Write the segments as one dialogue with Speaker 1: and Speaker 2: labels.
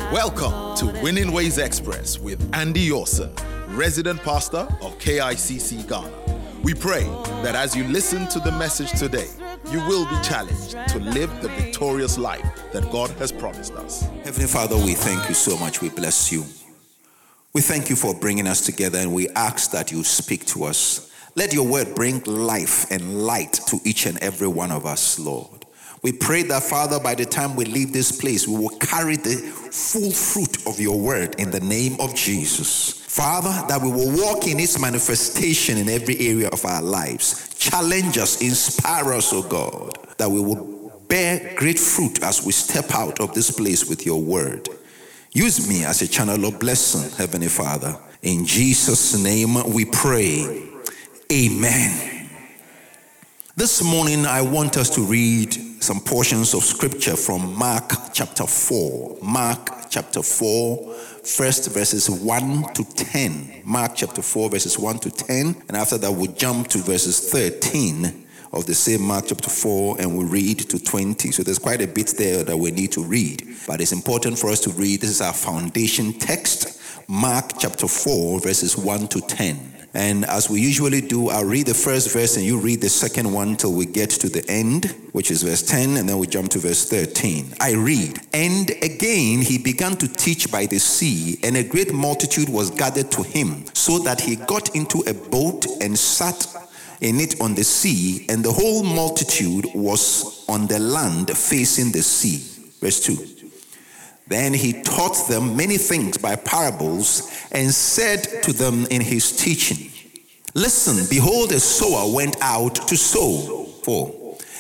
Speaker 1: Welcome to Winning Ways Express with Andy Yorson, resident pastor of KICC Ghana. We pray that as you listen to the message today, you will be challenged to live the victorious life that God has promised us.
Speaker 2: Heavenly Father, we thank you so much. We bless you. We thank you for bringing us together, and we ask that you speak to us. Let your word bring life and light to each and every one of us, Lord. We pray that, Father, by the time we leave this place, we will carry the full fruit of your word in the name of Jesus. Father, that we will walk in its manifestation in every area of our lives. Challenge us, inspire us, O God, that we will bear great fruit as we step out of this place with your word. Use me as a channel of blessing, Heavenly Father. In Jesus' name we pray. Amen. This morning, I want us to read some portions of scripture from Mark chapter 4. Mark chapter 4, first verses 1 to 10. Mark chapter 4, verses 1 to 10. And after that, we'll jump to verses 13 of the same Mark chapter 4, and we'll read to 20. So there's quite a bit there that we need to read. But it's important for us to read. This is our foundation text. Mark chapter 4, verses 1 to 10. And as we usually do, I'll read the first verse and you read the second one till we get to the end, which is verse 10, and then we jump to verse 13. I read, "And again he began to teach by the sea, and a great multitude was gathered to him, so that he got into a boat and sat in it on the sea, and the whole multitude was on the land facing the sea." Verse 2. Then he taught them many things by parables, and said to them in his teaching, "Listen, behold, a sower went out to sow." 4.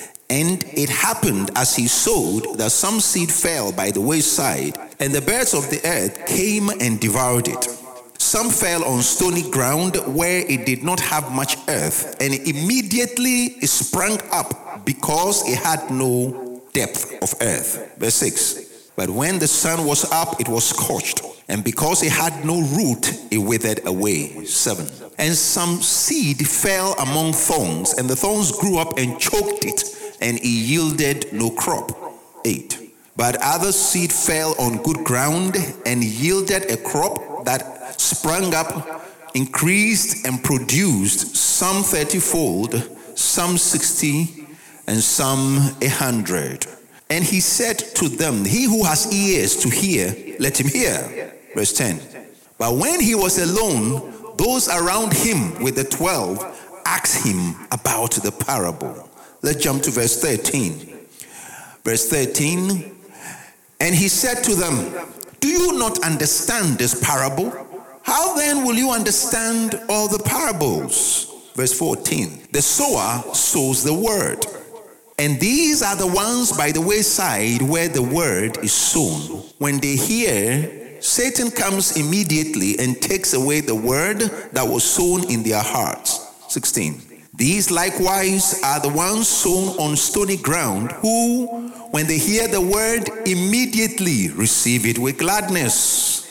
Speaker 2: And it happened as he sowed that some seed fell by the wayside, and the birds of the earth came and devoured it. Some fell on stony ground where it did not have much earth, and immediately it sprang up because it had no depth of earth. Verse 6. But when the sun was up, it was scorched, and because it had no root, it withered away. 7. And some seed fell among thorns, and the thorns grew up and choked it, and it yielded no crop. 8. But other seed fell on good ground, and yielded a crop that sprang up, increased, and produced some 30-fold, some 60, and some 100. And he said to them, "He who has ears to hear, let him hear." Verse 10. But when he was alone, those around him with the 12 asked him about the parable. Let's jump to verse 13. Verse 13. And he said to them, "Do you not understand this parable? How then will you understand all the parables?" Verse 14. The sower sows the word. And these are the ones by the wayside where the word is sown. When they hear, Satan comes immediately and takes away the word that was sown in their hearts. 16. These likewise are the ones sown on stony ground, who, when they hear the word, immediately receive it with gladness.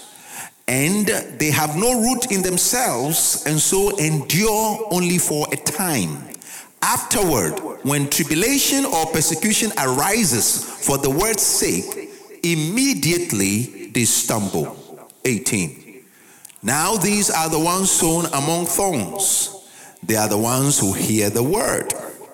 Speaker 2: And they have no root in themselves, and so endure only for a time. Afterward, when tribulation or persecution arises for the word's sake, immediately they stumble. 18. Now these are the ones sown among thorns. They are the ones who hear the word.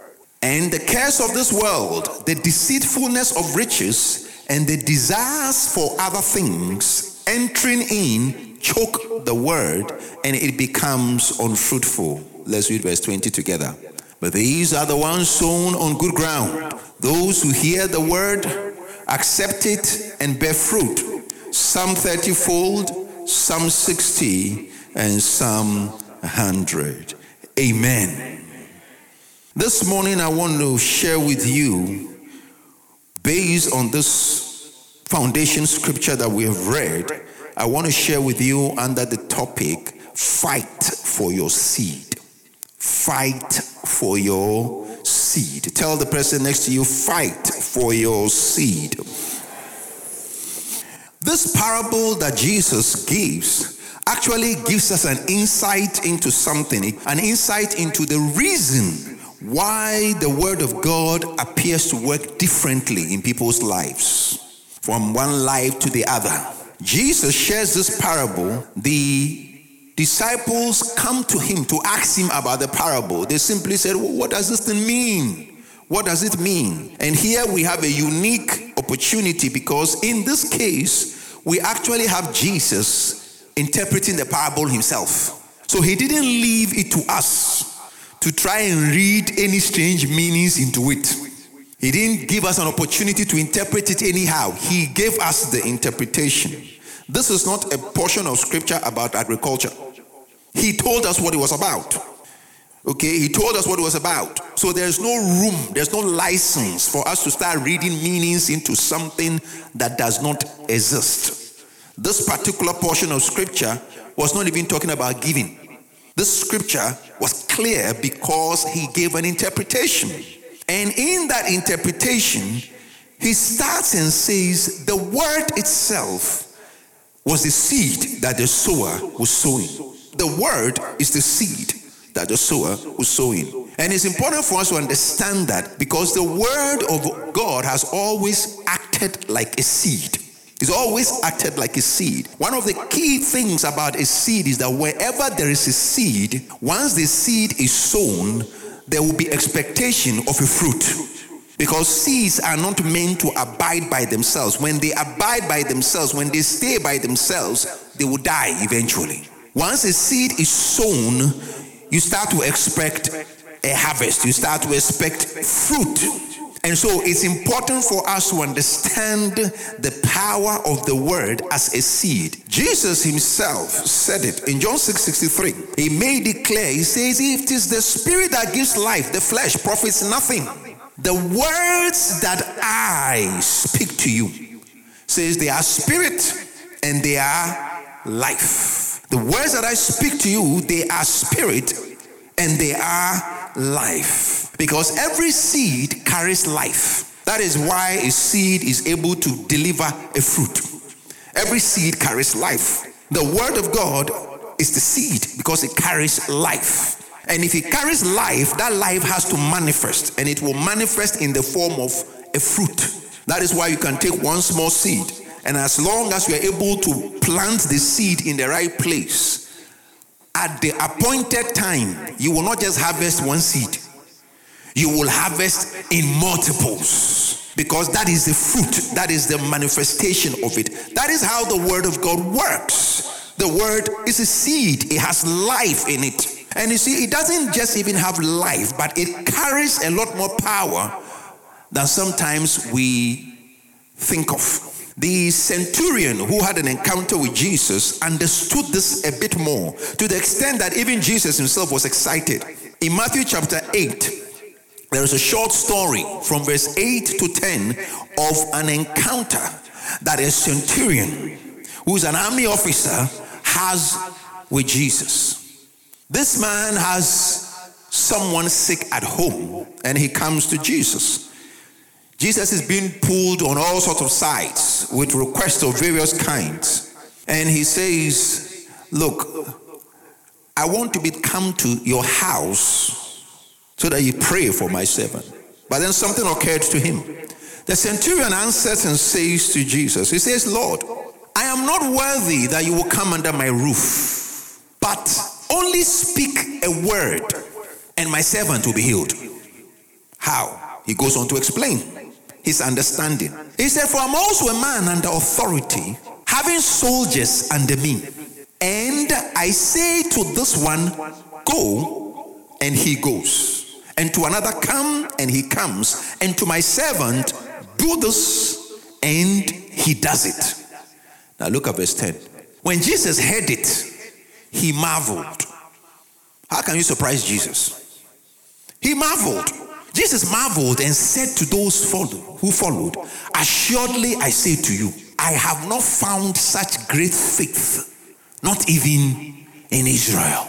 Speaker 2: And the cares of this world, the deceitfulness of riches, and the desires for other things, entering in, choke the word, and it becomes unfruitful. Let's read verse 20 together. But these are the ones sown on good ground, those who hear the word, accept it, and bear fruit, some 30-fold, some 60, and some 100. Amen. This morning I want to share with you, based on this foundation scripture that we have read, I want to share with you under the topic, fight for your seed. Fight for your seed. Tell the person next to you, fight for your seed. This parable that Jesus gives actually gives us an insight into something, an insight into the reason why the word of God appears to work differently in people's lives, from one life to the other. Jesus shares this parable. The disciples come to him to ask him about the parable. They simply said, well, what does this thing mean? What does it mean? And here we have a unique opportunity, because in this case, we actually have Jesus interpreting the parable himself. So he didn't leave it to us to try and read any strange meanings into it. He didn't give us an opportunity to interpret it anyhow. He gave us the interpretation. This is not a portion of scripture about agriculture. He told us what it was about. Okay, he told us what it was about. So there's no room, there's no license for us to start reading meanings into something that does not exist. This particular portion of scripture was not even talking about giving. This scripture was clear because he gave an interpretation. And in that interpretation, he starts and says, the word itself was the seed that the sower was sowing. The word is the seed that the sower was sowing. And it's important for us to understand that, because the word of God has always acted like a seed. It's always acted like a seed. One of the key things about a seed is that wherever there is a seed, once the seed is sown, there will be expectation of a fruit. Because seeds are not meant to abide by themselves. When they abide by themselves, when they stay by themselves, they will die eventually. Once a seed is sown, you start to expect a harvest. You start to expect fruit. And so it's important for us to understand the power of the word as a seed. Jesus himself said it in John 6:63. He made it clear. He says, if it is the spirit that gives life, the flesh profits nothing. The words that I speak to you, says they are spirit and they are life. The words that I speak to you, they are spirit and they are life. Because every seed carries life. That is why a seed is able to deliver a fruit. Every seed carries life. The word of God is the seed because it carries life. And if it carries life, that life has to manifest. And it will manifest in the form of a fruit. That is why you can take one small seed. And as long as you are able to plant the seed in the right place, at the appointed time, you will not just harvest one seed. You will harvest in multiples. Because that is the fruit. That is the manifestation of it. That is how the word of God works. The word is a seed. It has life in it. And you see, it doesn't just even have life, but it carries a lot more power than sometimes we think of. The centurion who had an encounter with Jesus understood this a bit more, to the extent that even Jesus himself was excited. In Matthew chapter 8, there is a short story from verse 8 to 10 of an encounter that a centurion, who is an army officer, has with Jesus. This man has someone sick at home, and he comes to Jesus. Jesus is being pulled on all sorts of sides with requests of various kinds. And he says, look, I want to come to your house so that you pray for my servant. But then something occurred to him. The centurion answers and says to Jesus, he says, Lord, I am not worthy that you will come under my roof, but only speak a word and my servant will be healed. How? He goes on to explain his understanding. He said, for I'm also a man under authority, having soldiers under me. And I say to this one, go, and he goes. And to another, come, and he comes. And to my servant, do this, and he does it. Now look at verse 10. When Jesus heard it, he marveled. How can you surprise Jesus? He marveled. Jesus marveled and said to those who followed, assuredly I say to you, I have not found such great faith, not even in Israel.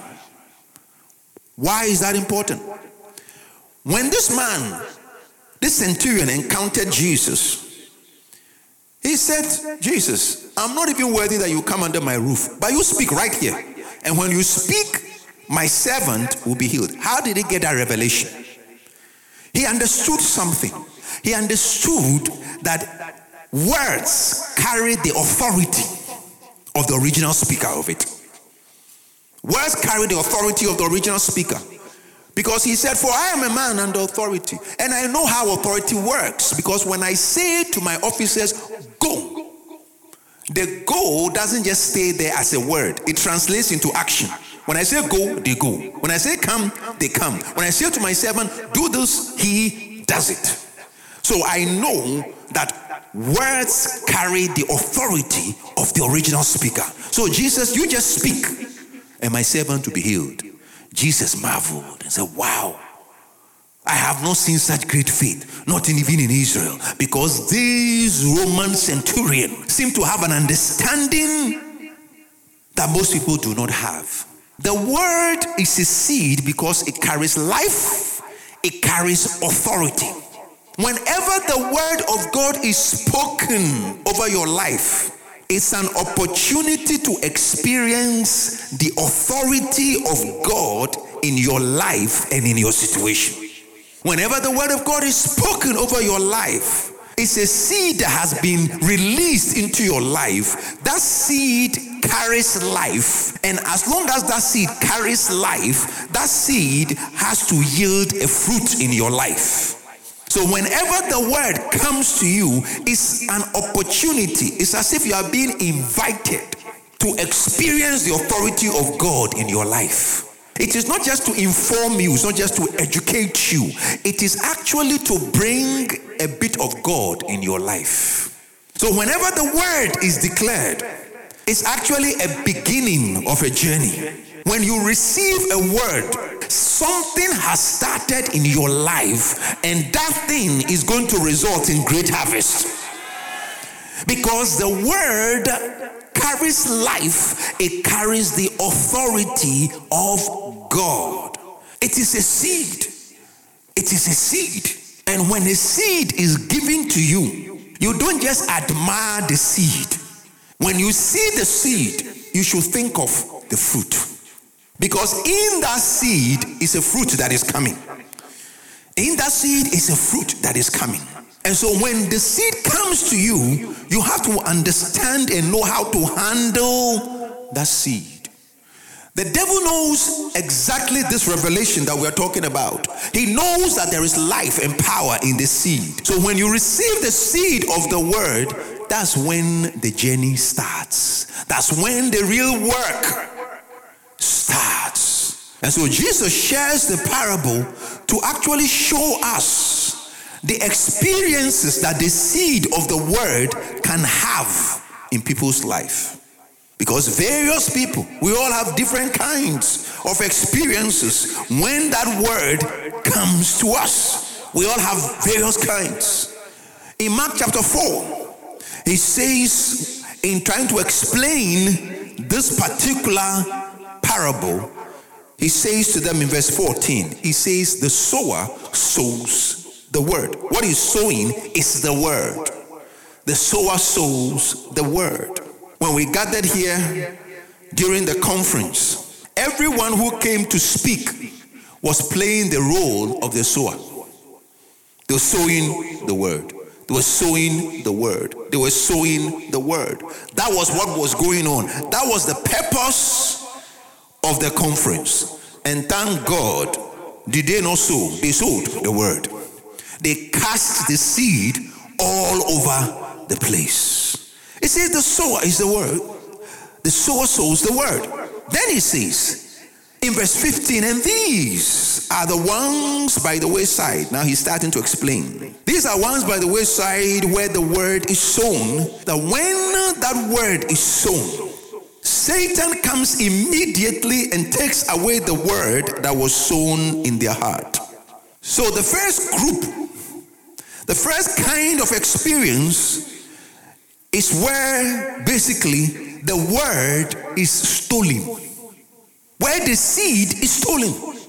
Speaker 2: Why is that important? When this man, this centurion, encountered Jesus, he said, Jesus, I'm not even worthy that you come under my roof, but you speak right here. And when you speak, my servant will be healed. How did he get that revelation? He understood something. He understood that words carry the authority of the original speaker of it. Words carry the authority of the original speaker. Because he said, for I am a man under authority, and I know how authority works. Because when I say to my officers, go, the go doesn't just stay there as a word. It translates into action. When I say go, they go. When I say come, they come. When I say to my servant, do this, he does it. So I know that words carry the authority of the original speaker. So Jesus, you just speak, and my servant will be healed. Jesus marveled and said, wow, I have not seen such great faith, not even in Israel, because these Roman centurions seem to have an understanding that most people do not have. The word is a seed because it carries life, it carries authority. Whenever the word of God is spoken over your life, it's an opportunity to experience the authority of God in your life and in your situation. Whenever the word of God is spoken over your life, it's a seed that has been released into your life. That seed carries life, and as long as that seed carries life, that seed has to yield a fruit in your life. So whenever the word comes to you, it's an opportunity. It's as if you are being invited to experience the authority of God in your life. It is not just to inform you, it's not just to educate you. It is actually to bring a bit of God in your life. So whenever the word is declared, it's actually a beginning of a journey. When you receive a word, something has started in your life, and that thing is going to result in great harvest. Because the word carries life, it carries the authority of God. It is a seed. It is a seed. And when a seed is given to you, you don't just admire the seed. When you see the seed, you should think of the fruit. Because in that seed is a fruit that is coming. In that seed is a fruit that is coming. And so when the seed comes to you, you have to understand and know how to handle that seed. The devil knows exactly this revelation that we're talking about. He knows that there is life and power in the seed. So when you receive the seed of the word, that's when the journey starts. That's when the real work starts. And so Jesus shares the parable to actually show us the experiences that the seed of the word can have in people's life. Because various people, we all have different kinds of experiences when that word comes to us. We all have various kinds. In Mark chapter 4, he says, in trying to explain this particular parable, he says to them in verse 14, he says, the sower sows the word. What he's sowing is the word. The sower sows the word. When we gathered here during the conference, everyone who came to speak was playing the role of the sower. They were sowing the word. They were sowing the word. They were sowing the word. That was what was going on. That was the purpose of the conference. And thank God, did they not sow? They sowed the word. They cast the seed all over the place. It says the sower is the word. The sower sows the word. Then he says in verse 15, and these are the ones by the wayside. Now he's starting to explain. These are ones by the wayside where the word is sown. That when that word is sown, Satan comes immediately and takes away the word that was sown in their heart. So the first group, the first kind of experience is where basically the word is stolen. Where the seed is stolen.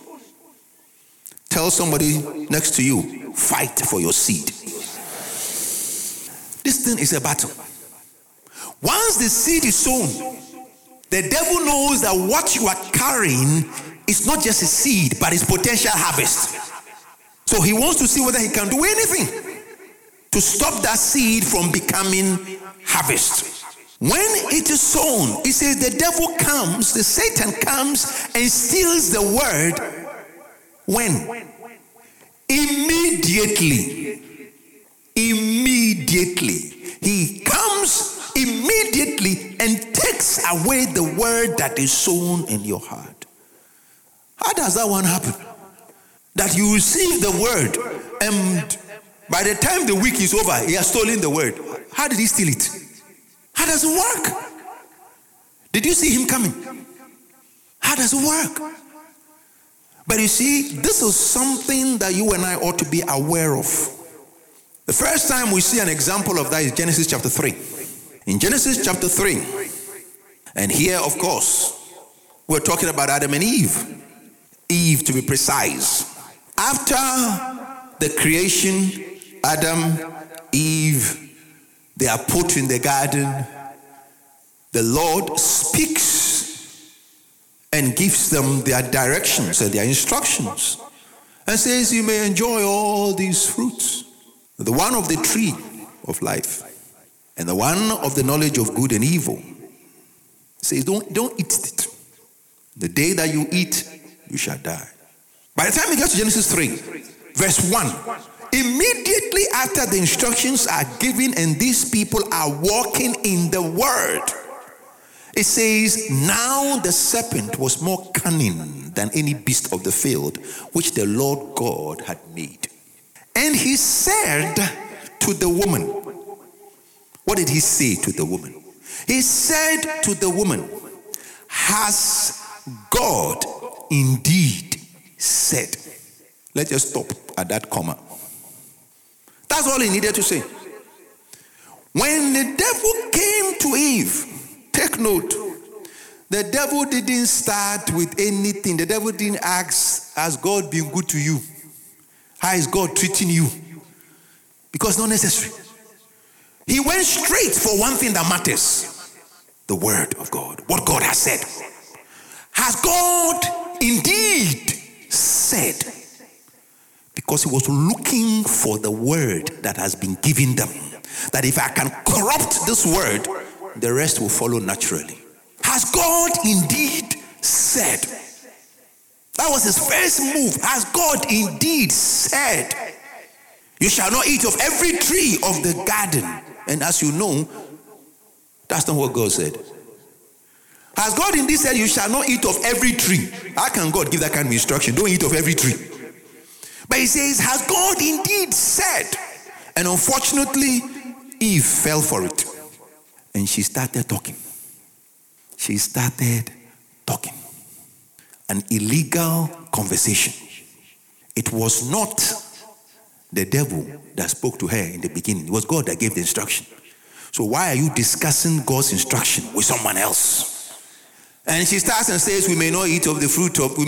Speaker 2: Tell somebody next to you, fight for your seed. This thing is a battle. Once the seed is sown, the devil knows that what you are carrying is not just a seed, but it's potential harvest. So he wants to see whether he can do anything to stop that seed from becoming harvest. When it is sown, it says the devil comes, the Satan comes and steals the word. When? Immediately. He comes immediately and takes away the word that is sown in your heart. How does that one happen? That you receive the word and by the time the week is over, he has stolen the word. How did he steal it? How does it work? Did you see him coming? How does it work? But you see, this is something that you and I ought to be aware of. The first time we see an example of that is Genesis chapter 3. In Genesis chapter 3, and here, of course, we're talking about Adam and Eve. Eve, to be precise. After the creation, Adam, Eve, they are put in the garden. The Lord speaks and gives them their directions and their instructions and says, you may enjoy all these fruits. The one of the tree of life and the one of the knowledge of good and evil. He says, don't eat it. The day that you eat, you shall die. By the time we get to Genesis 3, verse 1, immediately after the instructions are given and these people are walking in the word, it says, now the serpent was more cunning than any beast of the field which the Lord God had made. And he said to the woman, what did he say to the woman? He said to the woman, has God indeed said? Let's just stop at that comma. That's all he needed to say. When the devil came to Eve, take note, the devil didn't start with anything. The devil didn't ask, has God been good to you? How is God treating you? Because it's not necessary. He went straight for one thing that matters. The word of God. What God has said. Has God indeed said? Because he was looking for the word that has been given them. That if I can corrupt this word, the rest will follow naturally. Has God indeed said? That was his first move. Has God indeed said, you shall not eat of every tree of the garden? And as you know, that's not what God said. Has God indeed said, you shall not eat of every tree? How can God give that kind of instruction? Don't eat of every tree. But he says, has God indeed said? And unfortunately, Eve fell for it. And she started talking. She started talking. An illegal conversation. It was not the devil that spoke to her in the beginning. It was God that gave the instruction. So why are you discussing God's instruction with someone else? And she starts and says, we may eat of the fruit of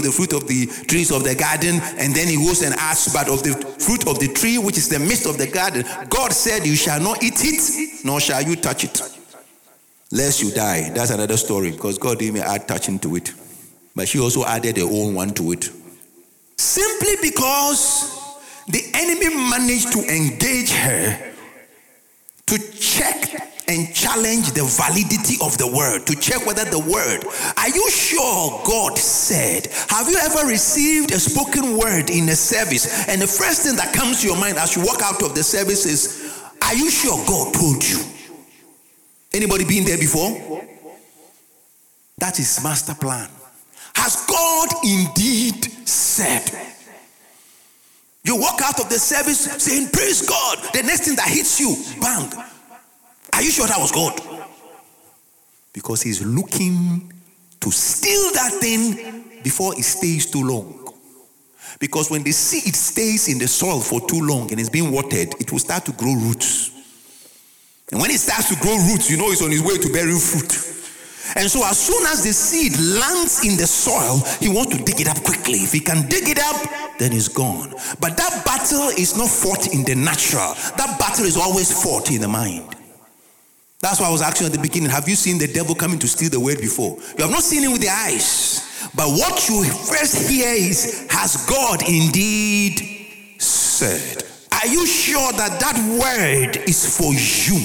Speaker 2: the trees of the garden. And then he goes and asks, but of the fruit of the tree, which is the midst of the garden, God said, you shall not eat it, nor shall you touch it, lest you die. That's another story, because God didn't add touching to it. But she also added her own one to it. Simply because the enemy managed to engage her to check and challenge the validity of the word, to check whether the word, are you sure God said? Have you ever received a spoken word in a service, and the first thing that comes to your mind as you walk out of the service is, are you sure God told you? Anybody been there before? That is master plan. Has God indeed said? You walk out of the service saying, praise God. The next thing that hits you, bang. Are you sure that was God? Because he's looking to steal that thing before it stays too long. Because when the seed stays in the soil for too long and it's being watered, it will start to grow roots. And when it starts to grow roots, you know it's on its way to bear fruit. And so as soon as the seed lands in the soil, he wants to dig it up quickly. If he can dig it up, then it's gone. But that battle is not fought in the natural. That battle is always fought in the mind. That's why I was asking at the beginning, have you seen the devil coming to steal the word before? You have not seen him with the eyes. But what you first hear is, has God indeed said? Are you sure that that word is for you?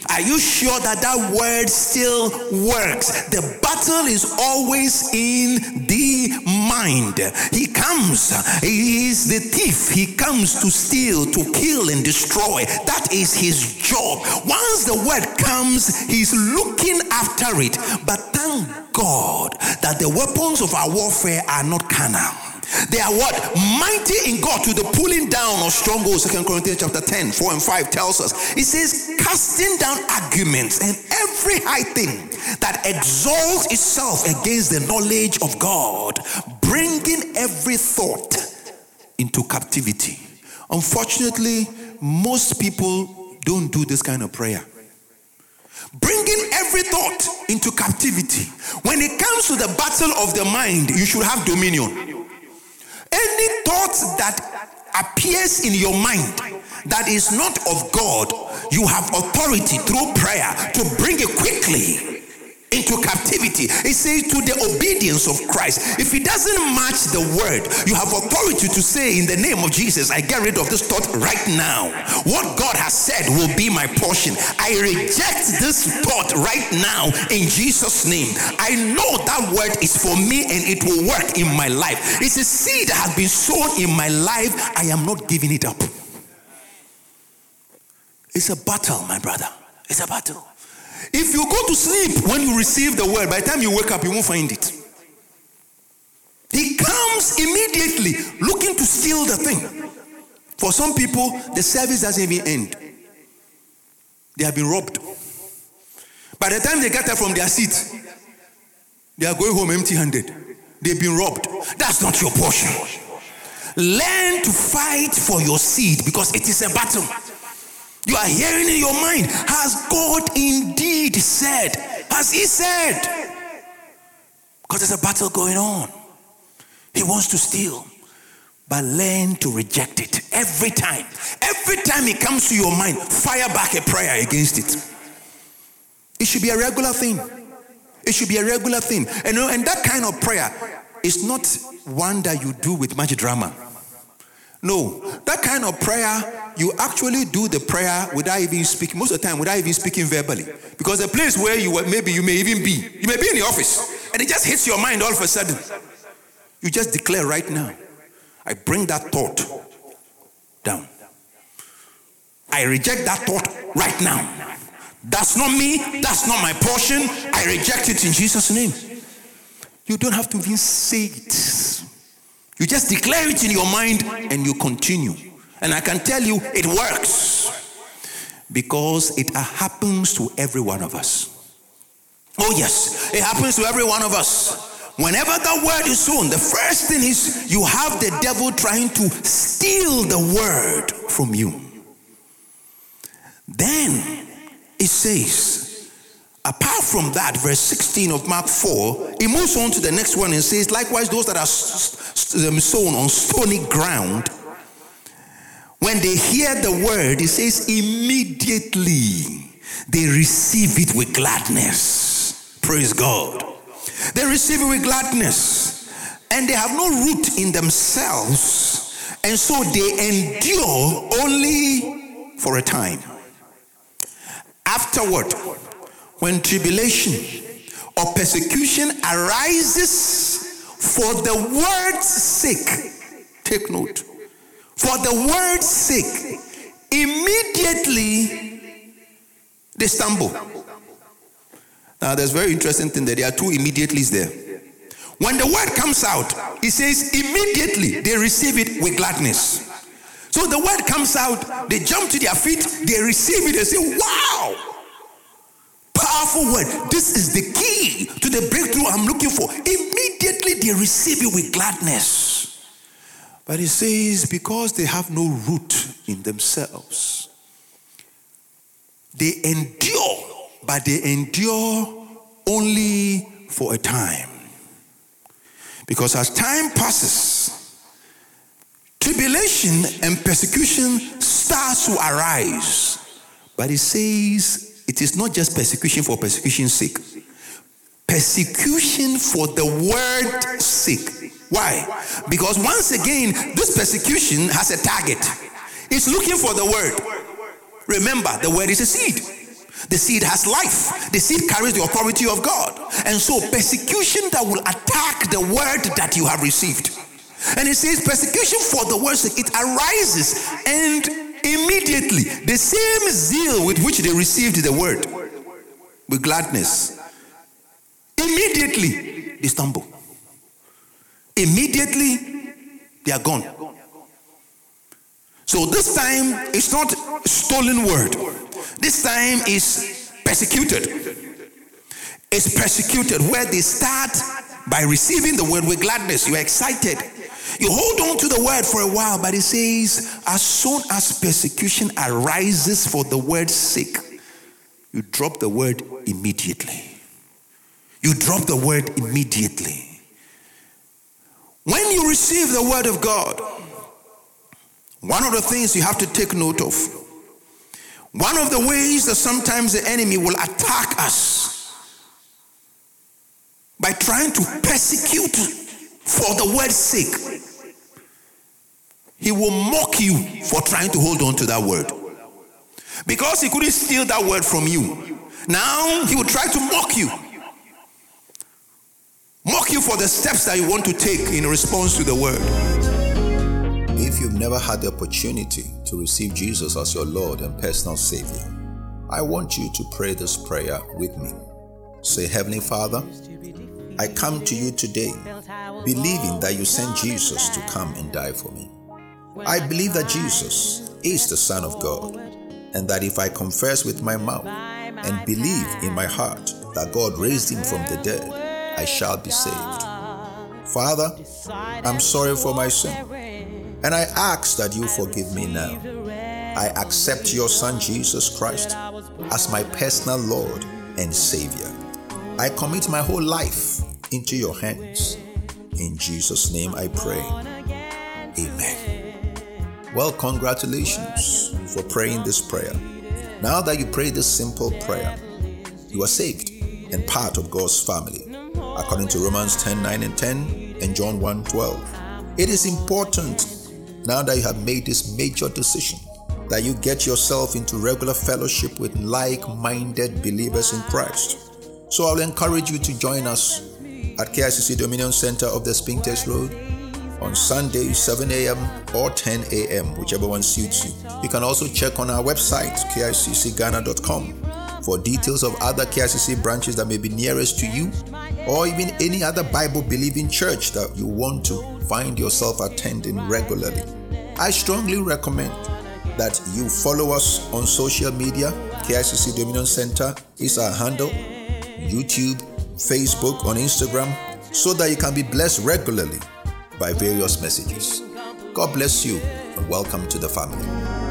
Speaker 2: Are you sure that that word still works? The battle is always in the mind. He comes, he is the thief. He comes to steal, to kill and destroy. That is his job. Once the word comes, he's looking after it. But thank God that the weapons of our warfare are not carnal. They are what? Mighty in God to the pulling down of strongholds. 2 Corinthians chapter 10, 4 and 5 tells us. It says, casting down arguments and every high thing that exalts itself against the knowledge of God, bringing every thought into captivity. Unfortunately, most people don't do this kind of prayer. Bringing every thought into captivity. When it comes to the battle of the mind, you should have dominion. Any thought that appears in your mind that is not of God, you have authority through prayer to bring it quickly into captivity. It says to the obedience of Christ. If it doesn't match the word, you have authority to say, in the name of Jesus, I get rid of this thought right now. What God has said will be my portion. I reject this thought right now in Jesus' name. I know that word is for me and it will work in my life. It's a seed that has been sown in my life. I am not giving it up. It's a battle, my brother. It's a battle. If you go to sleep when you receive the word, by the time you wake up, you won't find it. He comes immediately looking to steal the thing. For some people, the service doesn't even end. They have been robbed. By the time they get up from their seat, they are going home empty-handed. They've been robbed. That's not your portion. Learn to fight for your seed because it is a battle. You are hearing in your mind, has God indeed said? Has he said? Because there's a battle going on. He wants to steal. But learn to reject it every time. Every time it comes to your mind, fire back a prayer against it. It should be a regular thing. It should be a regular thing. And that kind of prayer is not one that you do with much drama. No, that kind of prayer, you actually do the prayer without even speaking, most of the time without even speaking verbally. Because the place where you may even be, you may be in the office, and it just hits your mind all of a sudden. You just declare right now, I bring that thought down. I reject that thought right now. That's not me, that's not my portion. I reject it in Jesus' name. You don't have to even say it. You just declare it in your mind and you continue. And I can tell you it works because it happens to every one of us. Oh yes, it happens to every one of us. Whenever the word is sown, the first thing is you have the devil trying to steal the word from you. Then it says, apart from that, verse 16 of Mark 4, it moves on to the next one and says, likewise, those that are sown on stony ground, when they hear the word, it says, immediately they receive it with gladness. Praise God. They receive it with gladness. And they have no root in themselves. And so they endure only for a time. Afterward, when tribulation or persecution arises for the word's sake, take note, for the word's sake, immediately they stumble. Now there's a very interesting thing that there are two immediatelys there. When the word comes out, it says immediately they receive it with gladness. So the word comes out, they jump to their feet, they receive it, they say, wow! Powerful word. This is the key to the breakthrough I'm looking for. Immediately they receive it with gladness. But it says because they have no root in themselves, they endure, but they endure only for a time. Because as time passes, tribulation and persecution starts to arise. But it says it is not just persecution for persecution's sake. Persecution for the word's sake. Why? Because once again, this persecution has a target. It's looking for the word. Remember, the word is a seed. The seed has life. The seed carries the authority of God. And so persecution that will attack the word that you have received. And it says persecution for the word's sake, it arises, and immediately the same zeal with which they received the word, with gladness, immediately they stumble. Immediately they are gone. So this time it's not stolen word. This time is persecuted. It's persecuted where they start by receiving the word with gladness. You are excited. You hold on to the word for a while, but it says, as soon as persecution arises for the word's sake, you drop the word immediately. You drop the word immediately. When you receive the word of God, one of the things you have to take note of, one of the ways that sometimes the enemy will attack us by trying to persecute for the word's sake, he will mock you for trying to hold on to that word. Because he couldn't steal that word from you, now he will try to mock you. Mock you for the steps that you want to take in response to the word.
Speaker 3: If you've never had the opportunity to receive Jesus as your Lord and personal Savior, I want you to pray this prayer with me. Say, Heavenly Father, I come to you today believing that you sent Jesus to come and die for me. I believe that Jesus is the Son of God, and that if I confess with my mouth and believe in my heart that God raised him from the dead, I shall be saved. Father, I'm sorry for my sin, and I ask that you forgive me now. I accept your Son Jesus Christ as my personal Lord and Savior. I commit my whole life into your hands. In Jesus' name I pray. Amen. Well, congratulations for praying this prayer. Now that you pray this simple prayer, you are saved and part of God's family, according to Romans 10:9 and 10 and John 1:12. It is important, now that you have made this major decision, that you get yourself into regular fellowship with like-minded believers in Christ. So I'll encourage you to join us at KICC Dominion Center of the Spintex Road on Sunday, 7 a.m. or 10 a.m., whichever one suits you. You can also check on our website, kiccghana.com, for details of other KICC branches that may be nearest to you, or even any other Bible-believing church that you want to find yourself attending regularly. I strongly recommend that you follow us on social media. KICC Dominion Center is our handle, YouTube, Facebook, on Instagram, so that you can be blessed regularly by various messages. God bless you and welcome to the family.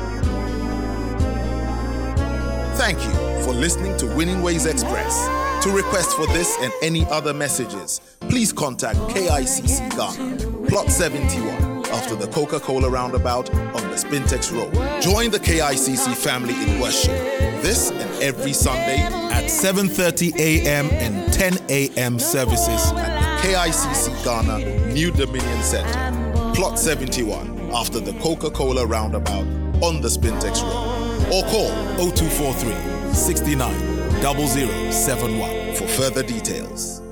Speaker 1: Thank you for listening to Winning Ways Express. To request for this and any other messages, please contact KICC Ghana, Plot 71, after the Coca-Cola roundabout on the Spintex Road. Join the KICC family in worship this and every Sunday at 7:30 a.m. and 10 a.m. services at the KICC Ghana New Dominion Center, Plot 71, after the Coca-Cola roundabout on the Spintex Road. Or call 0243 69 0071 for further details.